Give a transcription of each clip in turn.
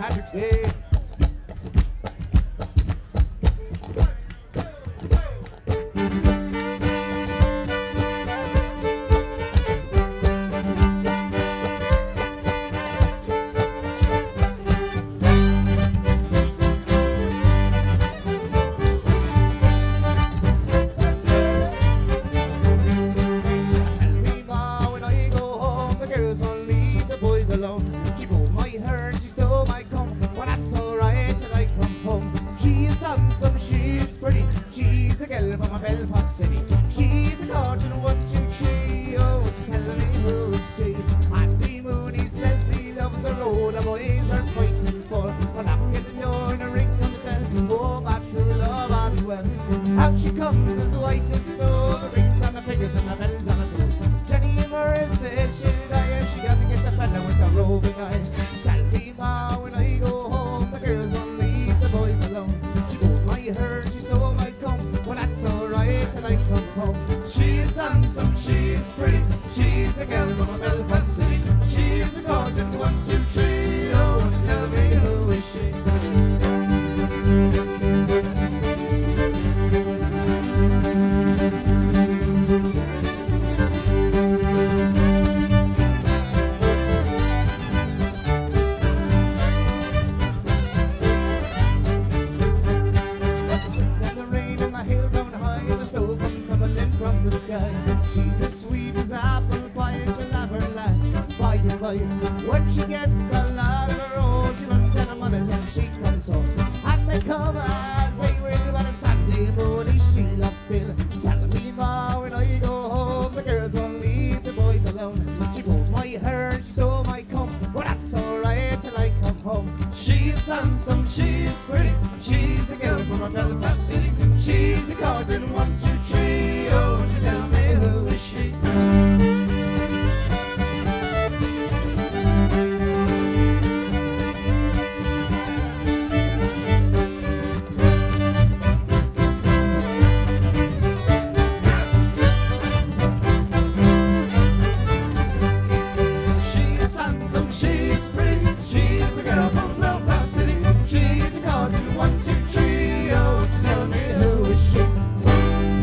Patrick's Day. She pulled my hair and she stole my comb. Well, that's alright till I come home. She's handsome, she's pretty. She's a girl from a Belfast city. She's a cartoon 1, 2, 3. Oh, won't you tell me who is she? Andy Mooney says he loves a load of boys are fighting for. Well, knock at the door and a ring on the bell. Oh, my true love and well. Out she comes as white as snow. The rings on the fingers and the bells on the toes. Jenny Morris said she'll die if she doesn't get the fella with the roving eye. Tell me ma, when I go home, the girls won't leave the boys alone. She pulled my hair, she stole my comb. Well, that's alright till I come home. She's handsome, she's pretty. She's a girl from a Belfast city. She's a cartoon 1, 2, 3. Oh, won't you tell me who is she? From the sky, she's as sweet as apple pie, and she'll have her life by and by. When she gets a lot of her own, she runs down a mother till she comes home. And they come as they will, but it's Sunday morning she loves still. Tell me ma, when I go home, the girls won't leave the boys alone. She pulled my hair and she stole my comb. Well, that's alright till I come home. She's handsome, she's pretty. She's a girl from a Belfast city. She's a cartoon 1, 2, 3. Oh, won't you tell me who is she? She's handsome, she's pretty. She's a girl from Belfast City. She's a cartoon 1, 2, 3. Oh, won't you tell me who is she?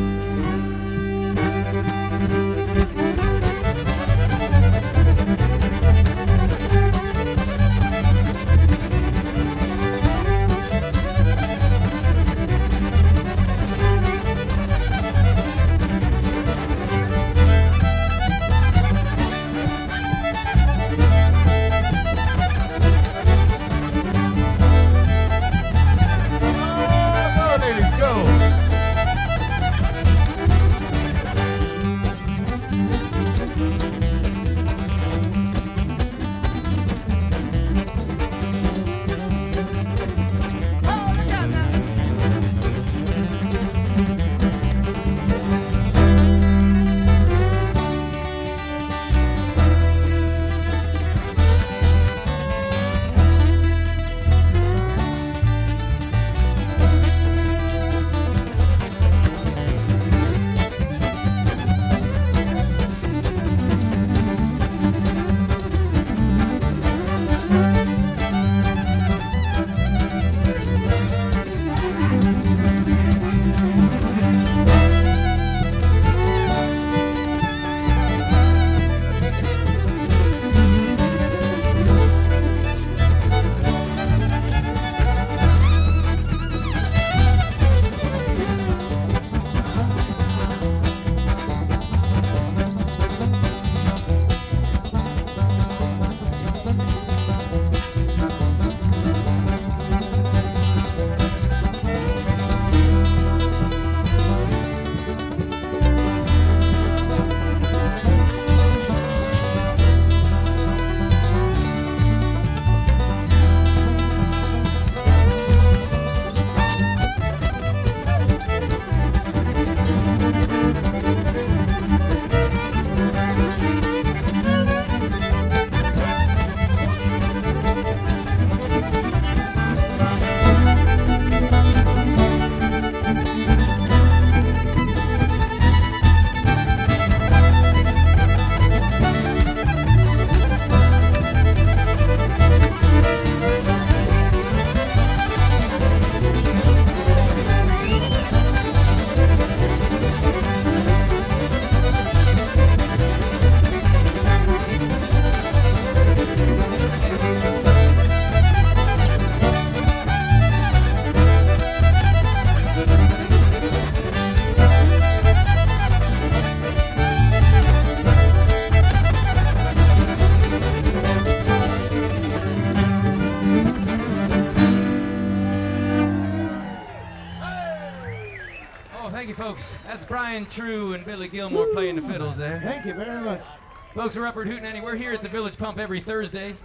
thank you, folks. That's Brian True and Billy Gilmore playing the fiddles there. Thank you very much. Folks, we're Upward Hootenanny. We're here at the Village Pump every Thursday.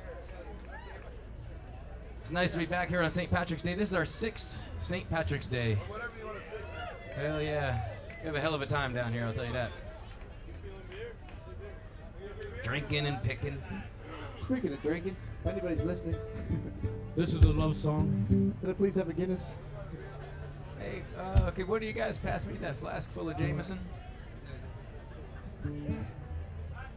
It's nice to be back here on St. Patrick's Day. This is our 6th St. Patrick's Day. Hell yeah. We have a hell of a time down here, I'll tell you that. Drinking and picking. Speaking of drinking, if anybody's listening, This is a love song. could I please have a Guinness? Hey, okay, what do you guys pass me? That flask full of Jameson?